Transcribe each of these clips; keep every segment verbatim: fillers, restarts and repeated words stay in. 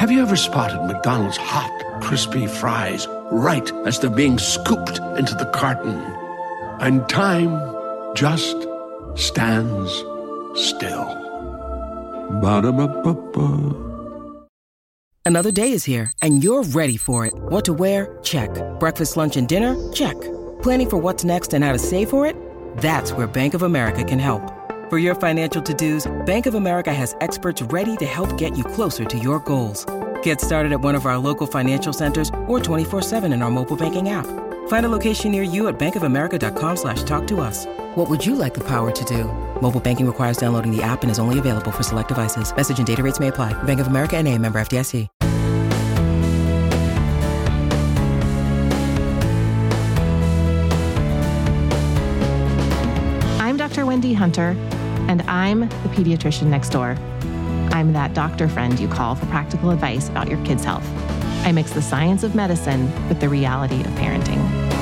Have you ever spotted McDonald's hot, crispy fries right as they're being scooped into the carton? And time just stands still. Ba-da-ba-ba-ba. Another day is here, and you're ready for it. What to wear? Check. Breakfast, lunch, and dinner? Check. Planning for what's next and how to save for it? That's where Bank of America can help. For your financial to-dos, Bank of America has experts ready to help get you closer to your goals. Get started at one of our local financial centers or twenty-four seven in our mobile banking app. Find a location near you at bankofamerica.com slash talk to us. What would you like the power to do? Mobile banking requires downloading the app and is only available for select devices. Message and data rates may apply. Bank of America N A, member F D I C. I'm Doctor Wendy Hunter, and I'm the pediatrician next door. I'm that doctor friend you call for practical advice about your kid's health. I mix the science of medicine with the reality of parenting.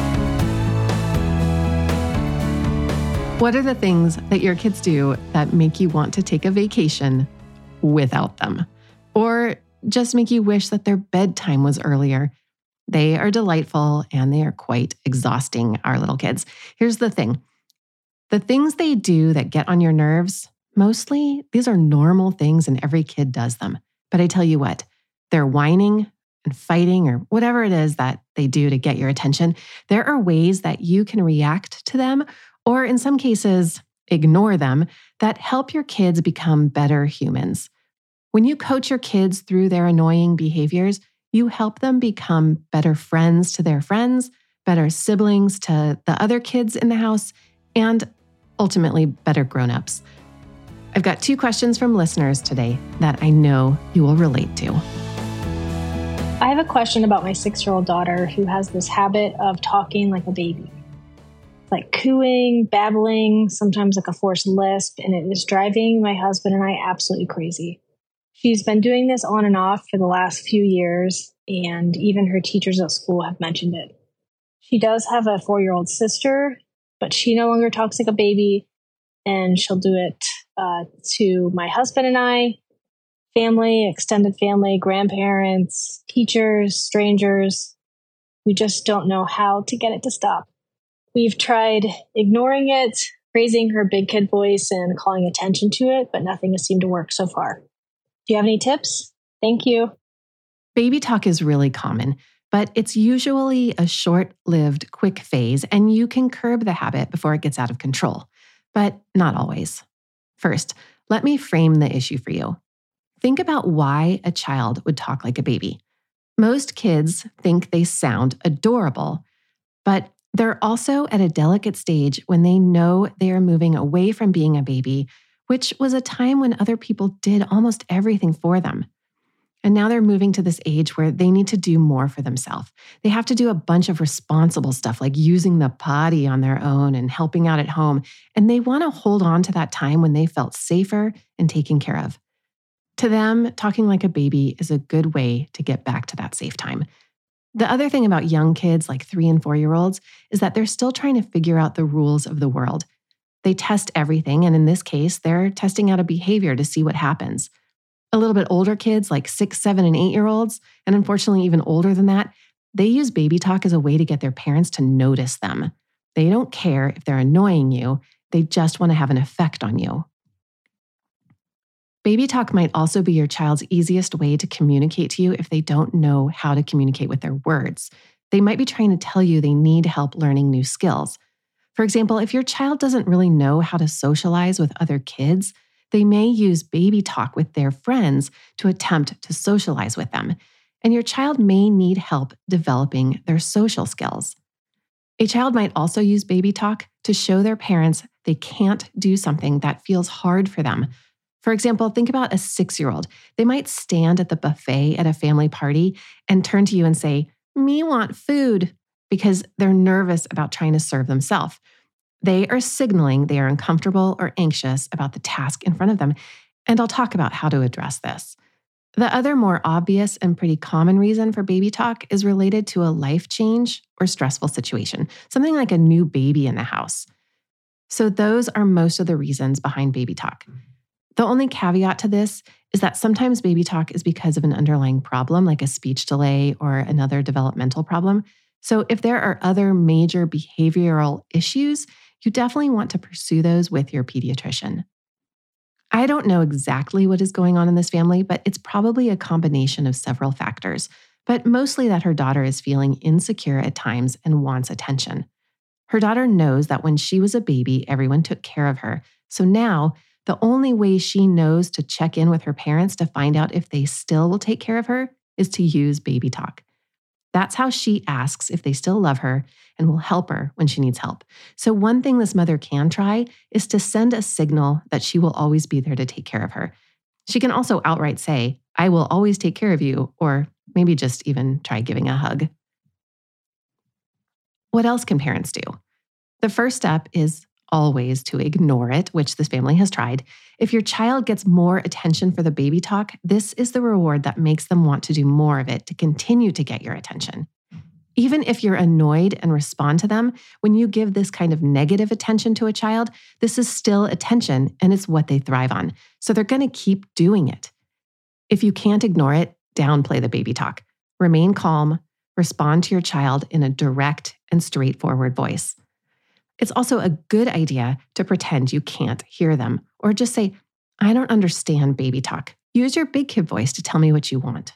What are the things that your kids do that make you want to take a vacation without them? Or just make you wish that their bedtime was earlier? They are delightful and they are quite exhausting, our little kids. Here's the thing. The things they do that get on your nerves, mostly these are normal things and every kid does them. But I tell you what, they're whining and fighting or whatever it is that they do to get your attention. There are ways that you can react to them, or in some cases, ignore them, that help your kids become better humans. When you coach your kids through their annoying behaviors, you help them become better friends to their friends, better siblings to the other kids in the house, and ultimately better grown-ups. I've got two questions from listeners today that I know you will relate to. I have a question about my six-year-old daughter who has this habit of talking like a baby. Like cooing, babbling, sometimes like a forced lisp, and it is driving my husband and I absolutely crazy. She's been doing this on and off for the last few years, and even her teachers at school have mentioned it. She does have a four-year-old sister, but she no longer talks like a baby, and she'll do it uh, to my husband and I, family, extended family, grandparents, teachers, strangers. We just don't know how to get it to stop. We've tried ignoring it, raising her big kid voice, and calling attention to it, but nothing has seemed to work so far. Do you have any tips? Thank you. Baby talk is really common, but it's usually a short-lived, quick phase, and you can curb the habit before it gets out of control, but not always. First, let me frame the issue for you. Think about why a child would talk like a baby. Most kids think they sound adorable, but they're also at a delicate stage when they know they are moving away from being a baby, which was a time when other people did almost everything for them. And now they're moving to this age where they need to do more for themselves. They have to do a bunch of responsible stuff like using the potty on their own and helping out at home. And they want to hold on to that time when they felt safer and taken care of. To them, talking like a baby is a good way to get back to that safe time. The other thing about young kids like three and four-year-olds is that they're still trying to figure out the rules of the world. They test everything, and in this case, they're testing out a behavior to see what happens. A little bit older kids like six, seven, and eight-year-olds, and unfortunately even older than that, they use baby talk as a way to get their parents to notice them. They don't care if they're annoying you, they just want to have an effect on you. Baby talk might also be your child's easiest way to communicate to you if they don't know how to communicate with their words. They might be trying to tell you they need help learning new skills. For example, if your child doesn't really know how to socialize with other kids, they may use baby talk with their friends to attempt to socialize with them, and your child may need help developing their social skills. A child might also use baby talk to show their parents they can't do something that feels hard for them. For example, think about a six-year-old. They might stand at the buffet at a family party and turn to you and say, "Me want food," because they're nervous about trying to serve themselves. They are signaling they are uncomfortable or anxious about the task in front of them, and I'll talk about how to address this. The other more obvious and pretty common reason for baby talk is related to a life change or stressful situation, something like a new baby in the house. So those are most of the reasons behind baby talk. The only caveat to this is that sometimes baby talk is because of an underlying problem, like a speech delay or another developmental problem. So if there are other major behavioral issues, you definitely want to pursue those with your pediatrician. I don't know exactly what is going on in this family, but it's probably a combination of several factors, but mostly that her daughter is feeling insecure at times and wants attention. Her daughter knows that when she was a baby, everyone took care of her. So now, the only way she knows to check in with her parents to find out if they still will take care of her is to use baby talk. That's how she asks if they still love her and will help her when she needs help. So one thing this mother can try is to send a signal that she will always be there to take care of her. She can also outright say, "I will always take care of you," or maybe just even try giving a hug. What else can parents do? The first step is always to ignore it, which this family has tried. If your child gets more attention for the baby talk, this is the reward that makes them want to do more of it to continue to get your attention. Even if you're annoyed and respond to them, when you give this kind of negative attention to a child, this is still attention and it's what they thrive on. So they're going to keep doing it. If you can't ignore it, downplay the baby talk. Remain calm, respond to your child in a direct and straightforward voice. It's also a good idea to pretend you can't hear them, or just say, "I don't understand baby talk. Use your big kid voice to tell me what you want."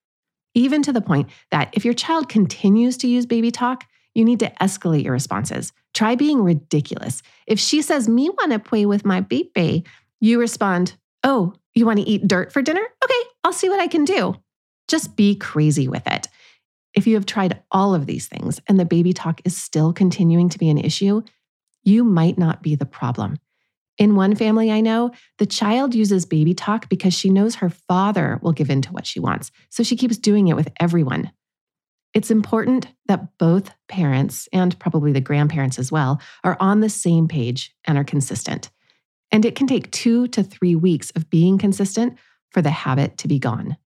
Even to the point that if your child continues to use baby talk, you need to escalate your responses. Try being ridiculous. If she says, "Me want to play with my baby," you respond, "Oh, you want to eat dirt for dinner? Okay, I'll see what I can do." Just be crazy with it. If you have tried all of these things and the baby talk is still continuing to be an issue, you might not be the problem. In one family I know, the child uses baby talk because she knows her father will give in to what she wants, so she keeps doing it with everyone. It's important that both parents, and probably the grandparents as well, are on the same page and are consistent. And it can take two to three weeks of being consistent for the habit to be gone.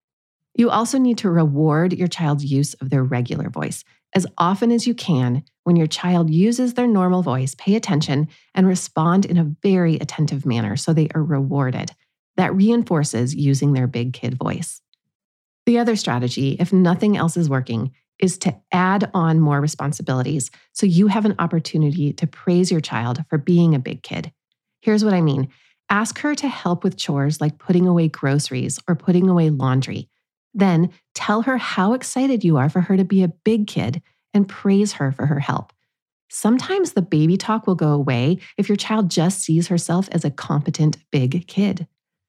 You also need to reward your child's use of their regular voice. As often as you can, when your child uses their normal voice, pay attention and respond in a very attentive manner so they are rewarded. That reinforces using their big kid voice. The other strategy, if nothing else is working, is to add on more responsibilities so you have an opportunity to praise your child for being a big kid. Here's what I mean. Ask her to help with chores like putting away groceries or putting away laundry. Then tell her how excited you are for her to be a big kid and praise her for her help. Sometimes the baby talk will go away if your child just sees herself as a competent big kid.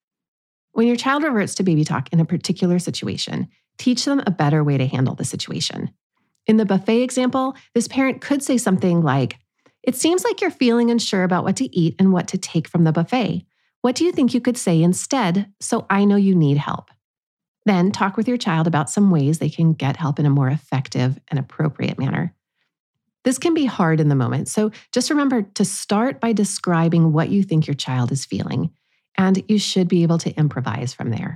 When your child reverts to baby talk in a particular situation, teach them a better way to handle the situation. In the buffet example, this parent could say something like, "It seems like you're feeling unsure about what to eat and what to take from the buffet. What do you think you could say instead so I know you need help?" Then talk with your child about some ways they can get help in a more effective and appropriate manner. This can be hard in the moment, so just remember to start by describing what you think your child is feeling, and you should be able to improvise from there.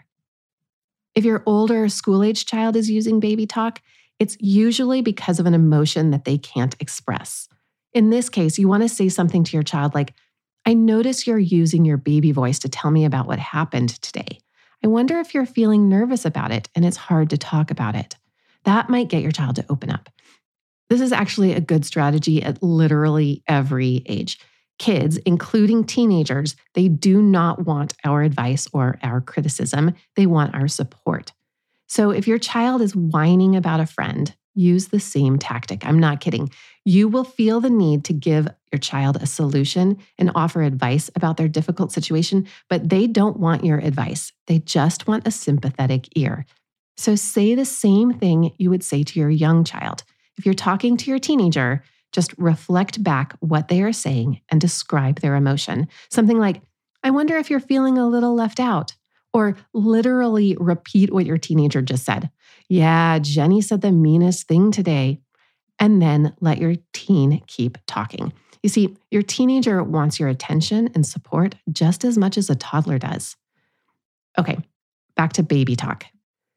If your older school-age child is using baby talk, it's usually because of an emotion that they can't express. In this case, you want to say something to your child like, "I notice you're using your baby voice to tell me about what happened today. I wonder if you're feeling nervous about it and it's hard to talk about it." That might get your child to open up. This is actually a good strategy at literally every age. Kids, including teenagers, they do not want our advice or our criticism. They want our support. So if your child is whining about a friend, use the same tactic. I'm not kidding. You will feel the need to give your child a solution and offer advice about their difficult situation, but they don't want your advice. They just want a sympathetic ear. So say the same thing you would say to your young child. If you're talking to your teenager, just reflect back what they are saying and describe their emotion. Something like, "I wonder if you're feeling a little left out." Or literally repeat what your teenager just said. "Yeah, Jenny said the meanest thing today." And then let your teen keep talking. You see, your teenager wants your attention and support just as much as a toddler does. Okay, back to baby talk.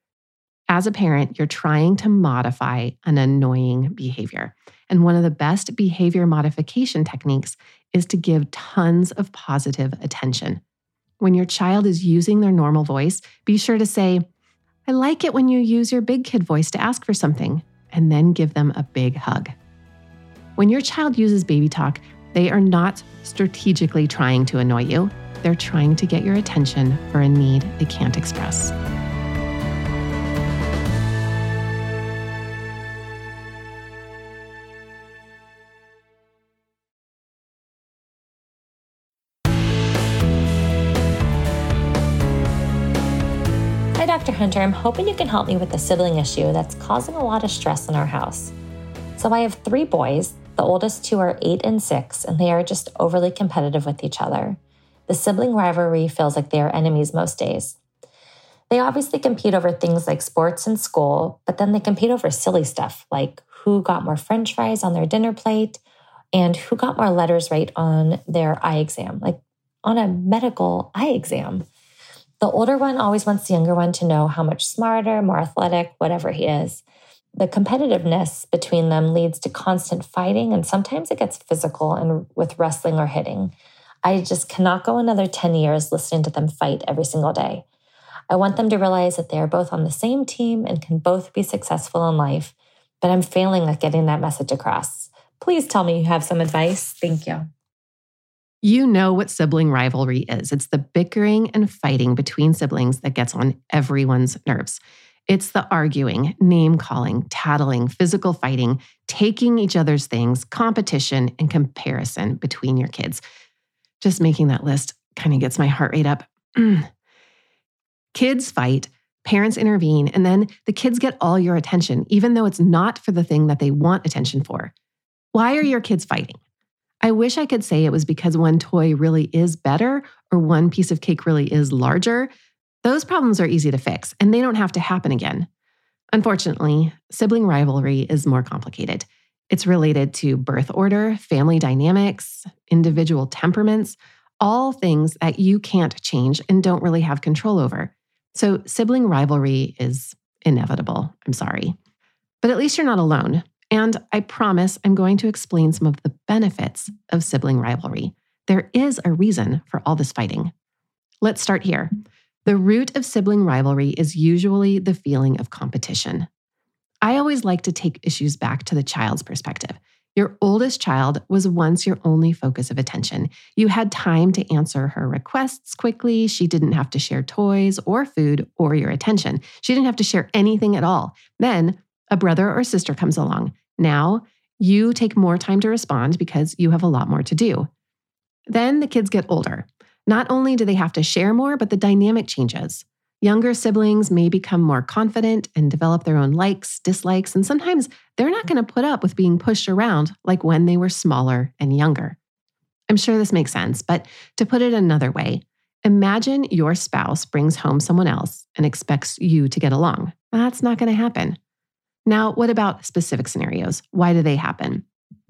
As a parent, you're trying to modify an annoying behavior. And one of the best behavior modification techniques is to give tons of positive attention. When your child is using their normal voice, be sure to say, "I like it when you use your big kid voice to ask for something," and then give them a big hug. When your child uses baby talk, they are not strategically trying to annoy you. They're trying to get your attention for a need they can't express. Hi, Doctor Hunter. I'm hoping you can help me with a sibling issue that's causing a lot of stress in our house. So I have three boys. The oldest two are eight and six, and they are just overly competitive with each other. The sibling rivalry feels like they are enemies most days. They obviously compete over things like sports and school, but then they compete over silly stuff like who got more French fries on their dinner plate and who got more letters right on their eye exam, like on a medical eye exam. The older one always wants the younger one to know how much smarter, more athletic, whatever he is. The competitiveness between them leads to constant fighting, and sometimes it gets physical and with wrestling or hitting. I just cannot go another ten years listening to them fight every single day. I want them to realize that they are both on the same team and can both be successful in life, but I'm failing at getting that message across. Please tell me you have some advice. Thank you. You know what sibling rivalry is. It's the bickering and fighting between siblings that gets on everyone's nerves. It's the arguing, name-calling, tattling, physical fighting, taking each other's things, competition, and comparison between your kids. Just making that list kind of gets my heart rate up. Mm. Kids fight, parents intervene, and then the kids get all your attention, even though it's not for the thing that they want attention for. Why are your kids fighting? I wish I could say it was because one toy really is better or one piece of cake really is larger. Those problems are easy to fix, and they don't have to happen again. Unfortunately, sibling rivalry is more complicated. It's related to birth order, family dynamics, individual temperaments, all things that you can't change and don't really have control over. So sibling rivalry is inevitable. I'm sorry. But at least you're not alone. And I promise I'm going to explain some of the benefits of sibling rivalry. There is a reason for all this fighting. Let's start here. The root of sibling rivalry is usually the feeling of competition. I always like to take issues back to the child's perspective. Your oldest child was once your only focus of attention. You had time to answer her requests quickly. She didn't have to share toys or food or your attention. She didn't have to share anything at all. Then a brother or sister comes along. Now you take more time to respond because you have a lot more to do. Then the kids get older. Not only do they have to share more, but the dynamic changes. Younger siblings may become more confident and develop their own likes, dislikes, and sometimes they're not going to put up with being pushed around like when they were smaller and younger. I'm sure this makes sense, but to put it another way, imagine your spouse brings home someone else and expects you to get along. That's not going to happen. Now, what about specific scenarios? Why do they happen?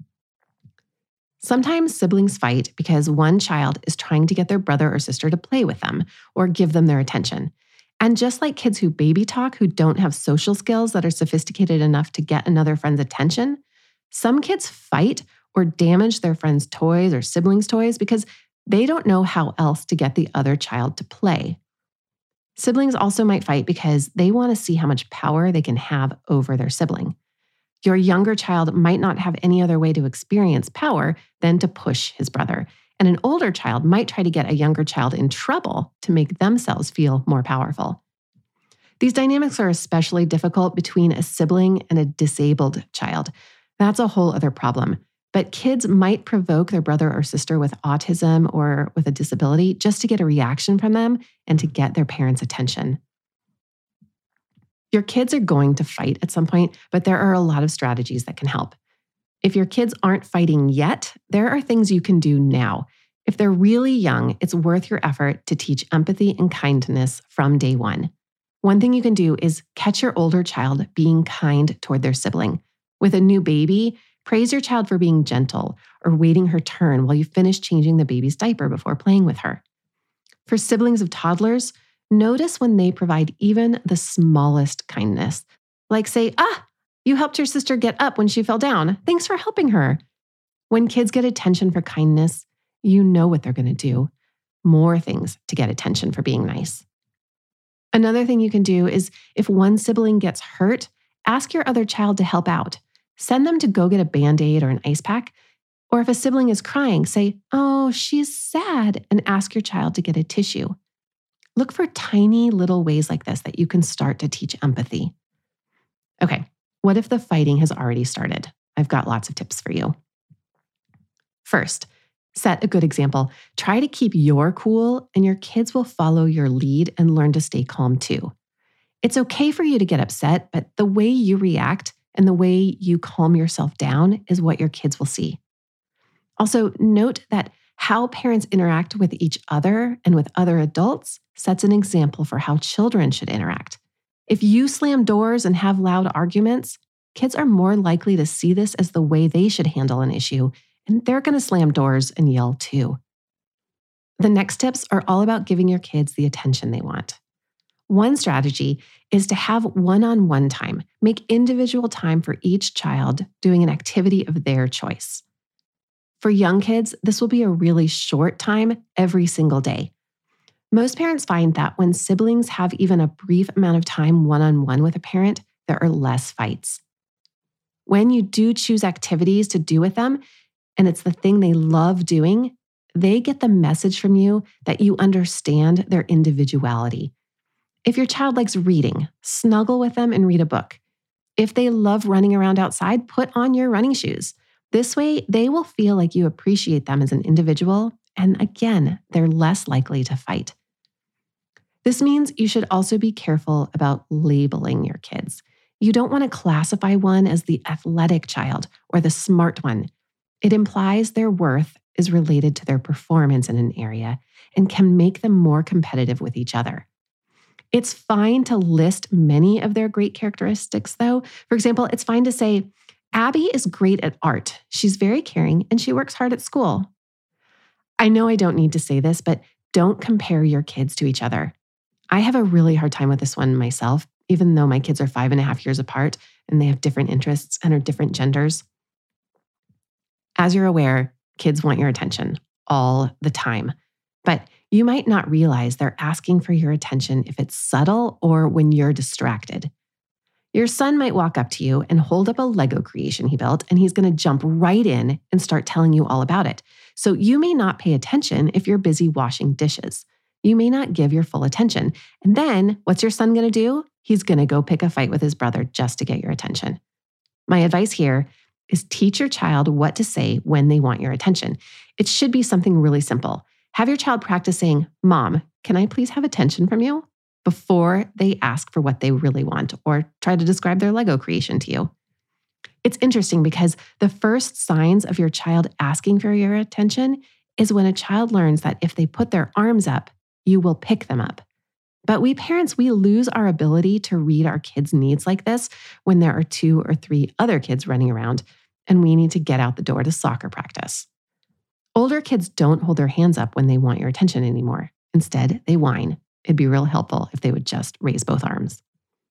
Sometimes siblings fight because one child is trying to get their brother or sister to play with them or give them their attention. And just like kids who baby talk, who don't have social skills that are sophisticated enough to get another friend's attention, some kids fight or damage their friends' toys or siblings' toys because they don't know how else to get the other child to play. Siblings also might fight because they want to see how much power they can have over their sibling. Your younger child might not have any other way to experience power than to push his brother. And an older child might try to get a younger child in trouble to make themselves feel more powerful. These dynamics are especially difficult between a sibling and a disabled child. That's a whole other problem. But kids might provoke their brother or sister with autism or with a disability just to get a reaction from them and to get their parents' attention. Your kids are going to fight at some point, but there are a lot of strategies that can help. If your kids aren't fighting yet, there are things you can do now. If they're really young, it's worth your effort to teach empathy and kindness from day one. One thing you can do is catch your older child being kind toward their sibling. With a new baby, praise your child for being gentle or waiting her turn while you finish changing the baby's diaper before playing with her. For siblings of toddlers, notice when they provide even the smallest kindness, like say, ah, you helped your sister get up when she fell down. Thanks for helping her. When kids get attention for kindness, you know what they're going to do. more things to get attention for being nice. Another thing you can do is if one sibling gets hurt, ask your other child to help out. Send them to go get a Band-Aid or an ice pack. Or if a sibling is crying, say, "Oh, she's sad," and ask your child to get a tissue. Look for tiny little ways like this that you can start to teach empathy. Okay, what if the fighting has already started? I've got lots of tips for you. First, set a good example. Try to keep your cool, and your kids will follow your lead and learn to stay calm too. It's okay for you to get upset, but the way you react and the way you calm yourself down is what your kids will see. Also, note that how parents interact with each other and with other adults sets an example for how children should interact. If you slam doors and have loud arguments, kids are more likely to see this as the way they should handle an issue, and they're going to slam doors and yell too. The next tips are all about giving your kids the attention they want. One strategy is to have one-on-one time. Make individual time for each child doing an activity of their choice. For young kids, this will be a really short time every single day. Most parents find that when siblings have even a brief amount of time one-on-one with a parent, there are less fights. When you do choose activities to do with them, and it's the thing they love doing, they get the message from you that you understand their individuality. If your child likes reading, snuggle with them and read a book. If they love running around outside, put on your running shoes. This way, they will feel like you appreciate them as an individual, and again, they're less likely to fight. This means you should also be careful about labeling your kids. You don't want to classify one as the athletic child or the smart one. It implies their worth is related to their performance in an area and can make them more competitive with each other. It's fine to list many of their great characteristics, though. For example, it's fine to say, "Abby is great at art. She's very caring and she works hard at school." I know I don't need to say this, but don't compare your kids to each other. I have a really hard time with this one myself, even though my kids are five and a half years apart and they have different interests and are different genders. As you're aware, kids want your attention all the time, but you might not realize they're asking for your attention if it's subtle or when you're distracted. Your son might walk up to you and hold up a Lego creation he built, and he's going to jump right in and start telling you all about it. So you may not pay attention if you're busy washing dishes. You may not give your full attention. And then what's your son going to do? He's going to go pick a fight with his brother just to get your attention. My advice here is teach your child what to say when they want your attention. It should be something really simple. Have your child practice saying, "Mom, can I please have attention from you?" before they ask for what they really want or try to describe their Lego creation to you. It's interesting because the first signs of your child asking for your attention is when a child learns that if they put their arms up, you will pick them up. But we parents, we lose our ability to read our kids' needs like this when there are two or three other kids running around and we need to get out the door to soccer practice. Older kids don't hold their hands up when they want your attention anymore. Instead, they whine. It'd be real helpful if they would just raise both arms.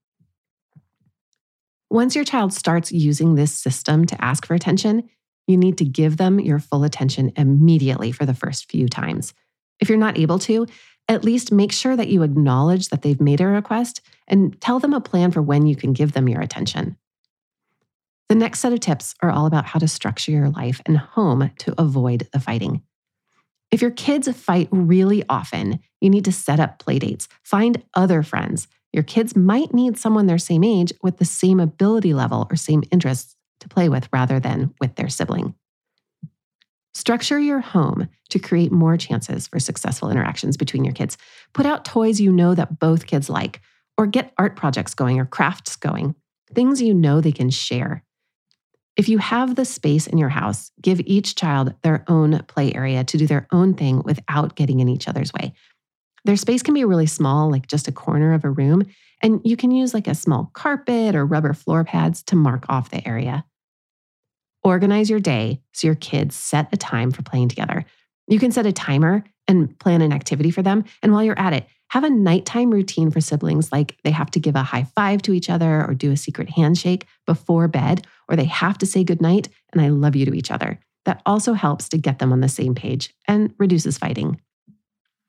Once your child starts using this system to ask for attention, you need to give them your full attention immediately for the first few times. If you're not able to, at least make sure that you acknowledge that they've made a request and tell them a plan for when you can give them your attention. The next set of tips are all about how to structure your life and home to avoid the fighting. If your kids fight really often, you need to set up play dates. Find other friends. Your kids might need someone their same age with the same ability level or same interests to play with rather than with their sibling. Structure your home to create more chances for successful interactions between your kids. Put out toys you know that both kids like, or get art projects going or crafts going, things you know they can share. If you have the space in your house, give each child their own play area to do their own thing without getting in each other's way. Their space can be really small, like just a corner of a room, and you can use like a small carpet or rubber floor pads to mark off the area. Organize your day so your kids set a time for playing together. You can set a timer and plan an activity for them, and while you're at it, have a nighttime routine for siblings like they have to give a high five to each other or do a secret handshake before bed, or they have to say goodnight and I love you to each other. That also helps to get them on the same page and reduces fighting.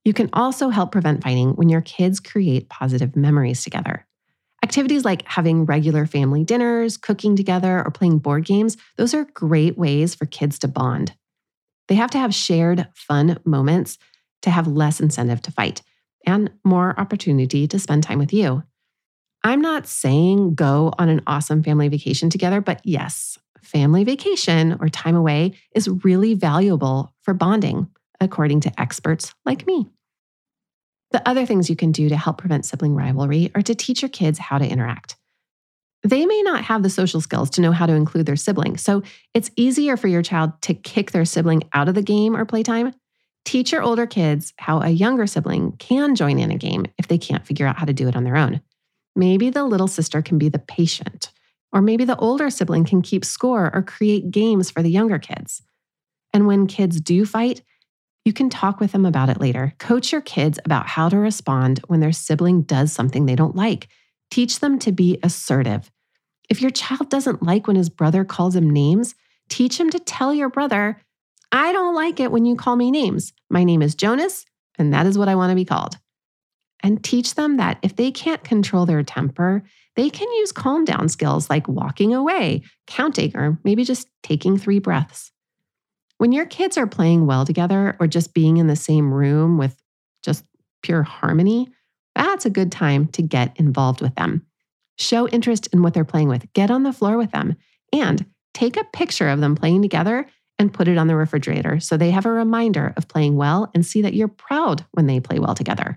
You can also help prevent fighting when your kids create positive memories together. Activities like having regular family dinners, cooking together, or playing board games, those are great ways for kids to bond. They have to have shared fun moments to have less incentive to fight and more opportunity to spend time with you. I'm not saying go on an awesome family vacation together, but yes, family vacation or time away is really valuable for bonding, according to experts like me. The other things you can do to help prevent sibling rivalry are to teach your kids how to interact. They may not have the social skills to know how to include their sibling, so it's easier for your child to kick their sibling out of the game or playtime. Teach your older kids how a younger sibling can join in a game if they can't figure out how to do it on their own. Maybe the little sister can be the patient, or maybe the older sibling can keep score or create games for the younger kids. And when kids do fight, you can talk with them about it later. Coach your kids about how to respond when their sibling does something they don't like. Teach them to be assertive. If your child doesn't like when his brother calls him names, teach him to tell your brother, I don't like it when you call me names. My name is Jonas, and that is what I want to be called. And teach them that if they can't control their temper, they can use calm down skills like walking away, counting, or maybe just taking three breaths. When your kids are playing well together or just being in the same room with just pure harmony, that's a good time to get involved with them. Show interest in what they're playing with. Get on the floor with them and take a picture of them playing together and put it on the refrigerator so they have a reminder of playing well and see that you're proud when they play well together.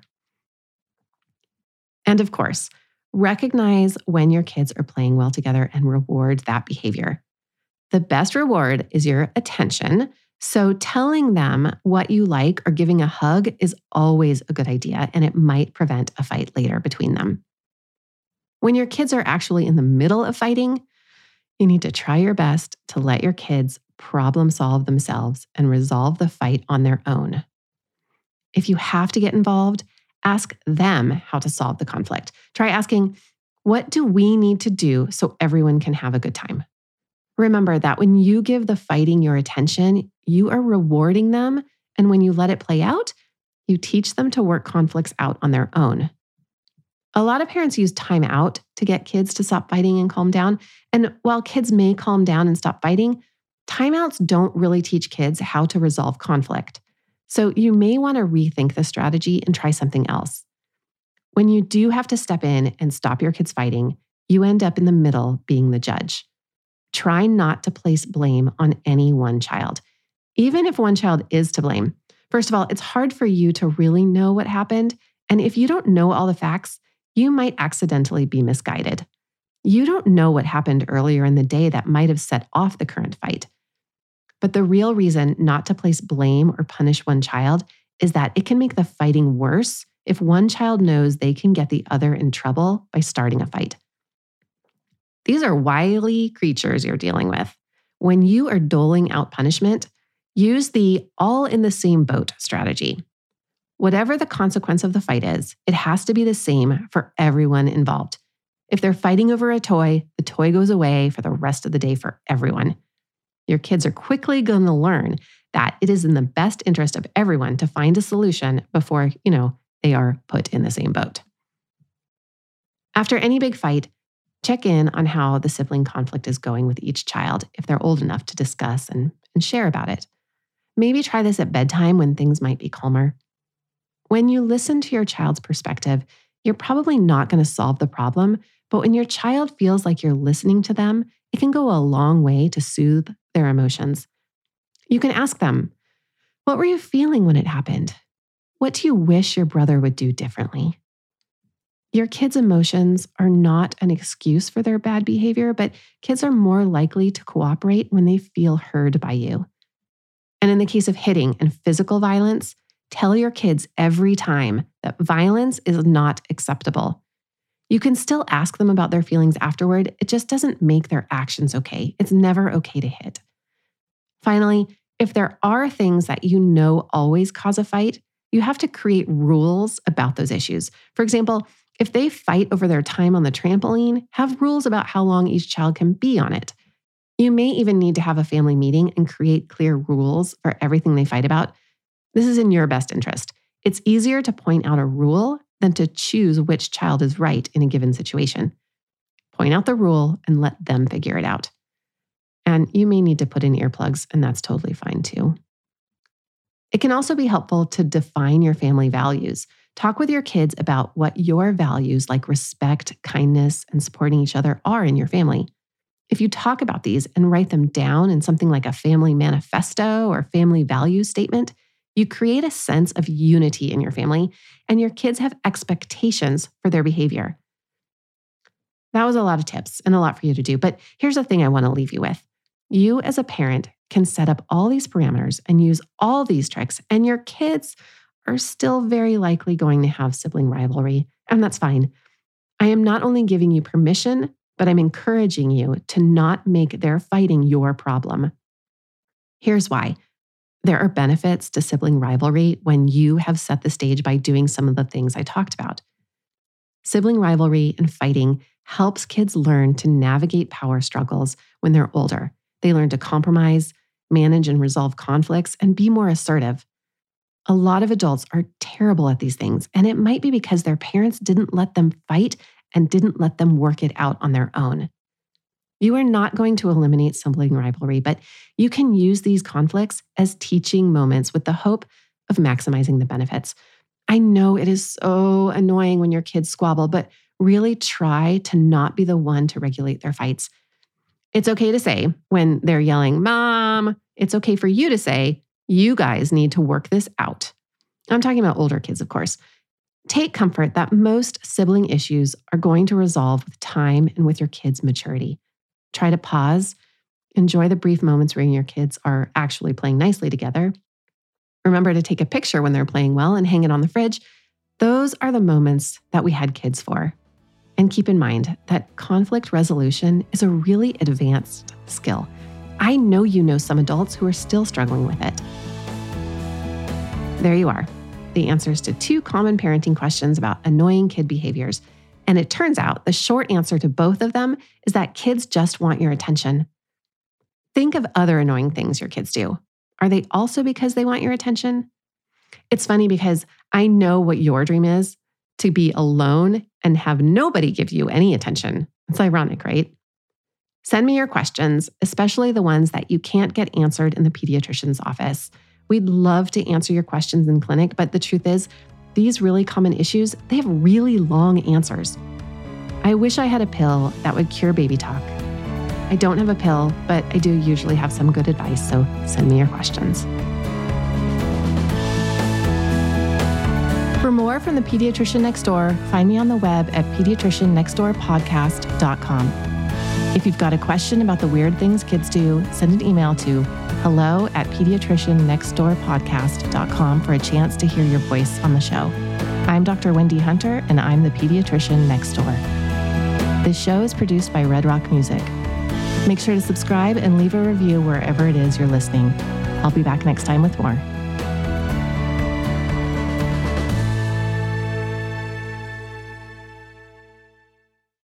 And of course, recognize when your kids are playing well together and reward that behavior. The best reward is your attention, so telling them what you like or giving a hug is always a good idea, and it might prevent a fight later between them. When your kids are actually in the middle of fighting, you need to try your best to let your kids problem solve themselves and resolve the fight on their own. If you have to get involved, ask them how to solve the conflict. Try asking, what do we need to do so everyone can have a good time? Remember that when you give the fighting your attention, you are rewarding them. And when you let it play out, you teach them to work conflicts out on their own. A lot of parents use time out to get kids to stop fighting and calm down. And while kids may calm down and stop fighting, timeouts don't really teach kids how to resolve conflict. So you may want to rethink the strategy and try something else. When you do have to step in and stop your kids fighting, you end up in the middle being the judge. Try not to place blame on any one child, even if one child is to blame. First of all, it's hard for you to really know what happened. And if you don't know all the facts, you might accidentally be misguided. You don't know what happened earlier in the day that might have set off the current fight. But the real reason not to place blame or punish one child is that it can make the fighting worse if one child knows they can get the other in trouble by starting a fight. These are wily creatures you're dealing with. When you are doling out punishment, use the all in the same boat strategy. Whatever the consequence of the fight is, it has to be the same for everyone involved. If they're fighting over a toy, the toy goes away for the rest of the day for everyone. Your kids are quickly going to learn that it is in the best interest of everyone to find a solution before, you know, they are put in the same boat. After any big fight, check in on how the sibling conflict is going with each child if they're old enough to discuss and, and share about it. Maybe try this at bedtime when things might be calmer. When you listen to your child's perspective, you're probably not going to solve the problem, but when your child feels like you're listening to them, it can go a long way to soothe their emotions. You can ask them, what were you feeling when it happened? What do you wish your brother would do differently? Your kids' emotions are not an excuse for their bad behavior, but kids are more likely to cooperate when they feel heard by you. And in the case of hitting and physical violence, tell your kids every time that violence is not acceptable. You can still ask them about their feelings afterward. It just doesn't make their actions okay. It's never okay to hit. Finally, if there are things that you know always cause a fight, you have to create rules about those issues. For example, if they fight over their time on the trampoline, have rules about how long each child can be on it. You may even need to have a family meeting and create clear rules for everything they fight about. This is in your best interest. It's easier to point out a rule than to choose which child is right in a given situation. Point out the rule and let them figure it out. And you may need to put in earplugs, and that's totally fine too. It can also be helpful to define your family values. Talk with your kids about what your values like respect, kindness, and supporting each other are in your family. If you talk about these and write them down in something like a family manifesto or family values statement, you create a sense of unity in your family, and your kids have expectations for their behavior. That was a lot of tips and a lot for you to do, but here's the thing I want to leave you with. You as a parent can set up all these parameters and use all these tricks, and your kids are still very likely going to have sibling rivalry, and that's fine. I am not only giving you permission, but I'm encouraging you to not make their fighting your problem. Here's why. There are benefits to sibling rivalry when you have set the stage by doing some of the things I talked about. Sibling rivalry and fighting helps kids learn to navigate power struggles when they're older. They learn to compromise, manage and resolve conflicts, and be more assertive. A lot of adults are terrible at these things, and it might be because their parents didn't let them fight and didn't let them work it out on their own. You are not going to eliminate sibling rivalry, but you can use these conflicts as teaching moments with the hope of maximizing the benefits. I know it is so annoying when your kids squabble, but really try to not be the one to regulate their fights. It's okay to say when they're yelling, "Mom," it's okay for you to say, "You guys need to work this out." I'm talking about older kids, of course. Take comfort that most sibling issues are going to resolve with time and with your kids' maturity. Try to pause, enjoy the brief moments where your kids are actually playing nicely together. Remember to take a picture when they're playing well and hang it on the fridge. Those are the moments that we had kids for. And keep in mind that conflict resolution is a really advanced skill. I know you know some adults who are still struggling with it. There you are, the answers to two common parenting questions about annoying kid behaviors. And it turns out the short answer to both of them is that kids just want your attention. Think of other annoying things your kids do. Are they also because they want your attention? It's funny because I know what your dream is, to be alone and have nobody give you any attention. It's ironic, right? Send me your questions, especially the ones that you can't get answered in the pediatrician's office. We'd love to answer your questions in clinic, but the truth is, these really common issues, they have really long answers. I wish I had a pill that would cure baby talk. I don't have a pill, but I do usually have some good advice, so send me your questions. For more from the Pediatrician Next Door, find me on the web at pediatrician next door podcast dot com. If you've got a question about the weird things kids do, send an email to hello at pediatrician next door podcast dot com for a chance to hear your voice on the show. I'm Doctor Wendy Hunter, and I'm the Pediatrician Next Door. This show is produced by Red Rock Music. Make sure to subscribe and leave a review wherever it is you're listening. I'll be back next time with more.